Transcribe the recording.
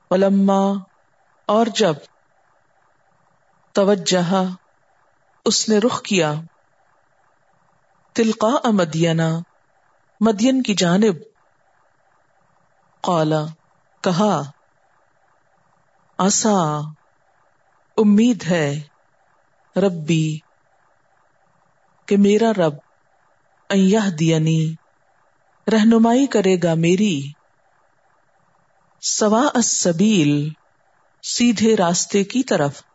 वलम्मा और जब, तवज्जहा उसने रुख किया, तिलका मदियना मदियन की जानिब, क़ाला कहा, आसा उम्मीद है, रब्बी कि मेरा रब, अन यहदियनी रहनुमाई करेगा मेरी, सवा अस्सबील सीधे रास्ते की तरफ,